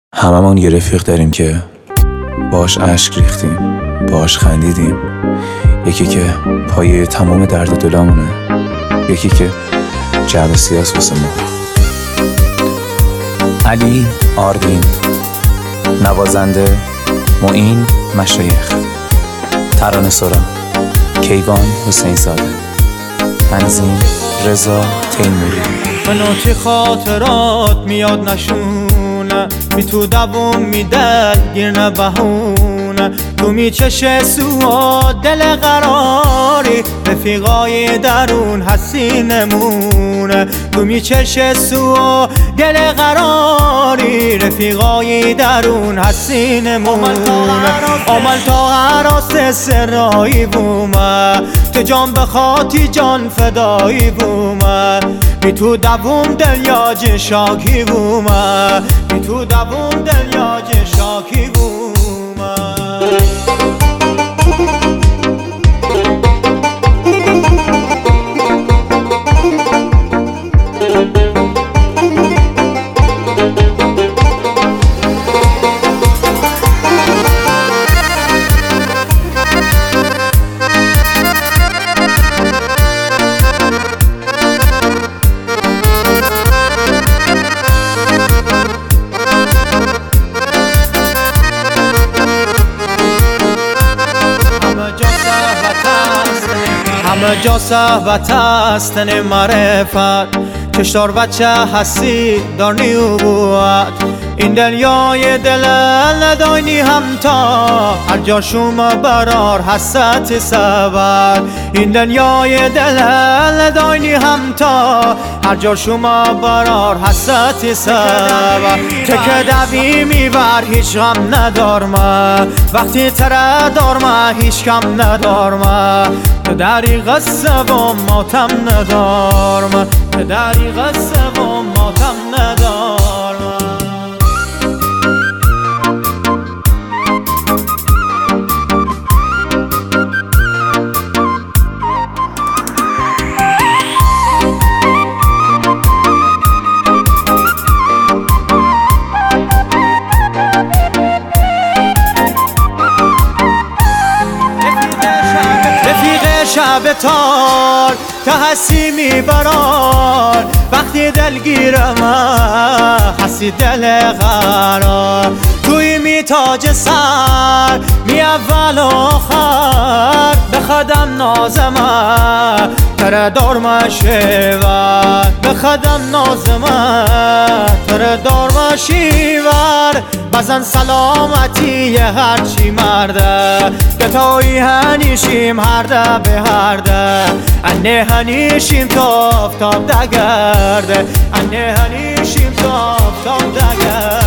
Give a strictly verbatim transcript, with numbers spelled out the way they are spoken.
هممون یه رفیق داریم که باش اشک ریختیم، باش خندیدیم. یکی که پایه تمام درد دلامونه، یکی که جعب سیاس واسه ما. علی آروین، نوازنده معین مشایخ، ترانه سرا کیوان حسین زاده، تنظیم رضا تیموری. منو چه خاطرات میاد نشونه، بی تو دووم میده گیر نبهونه. تو میچشه سوا دل قراری، رفیقای درون هستی نمونه. تو میچشه سوا دل قراری، رفیقای درون هستی نمونه. آمل تا عراس سرایی بومه، تو جان بخاطی جان فدایی بومه. بی تو دووم دل یاج شاکی بومه، بی تو دووم دل یاج شاکی بومه. همه جا صحبت هستن معرفت، چشتار بچه هستی دارنی و بود. این دنیای دل نداینی همتا، هر جا شما برار هست سبت. این دنیای دل نداینی همتا، هر جا شما برار هست سبت. که که دوی میبر هیچ غم ندارمه، وقتی تره دارمه هیچ کم ندارمه. که دریغ سوم ماتم ندارمه، که دریغ سوم ماتم ندارمه. شب تار که هستی میبرار، وقتی دلگیرم هستی دل قرار. توی می تاج سر می اول و آخر، بخدم نازمه تره دارمه شیور. بخدم نازمه تره دارمه شیور. بزن سلامتی هرچی مرده، گتایی هنیشیم هر ده به هر ده. انه هنیشیم تاف تاف دگرده، انه هنیشیم تاف تاف دگرده.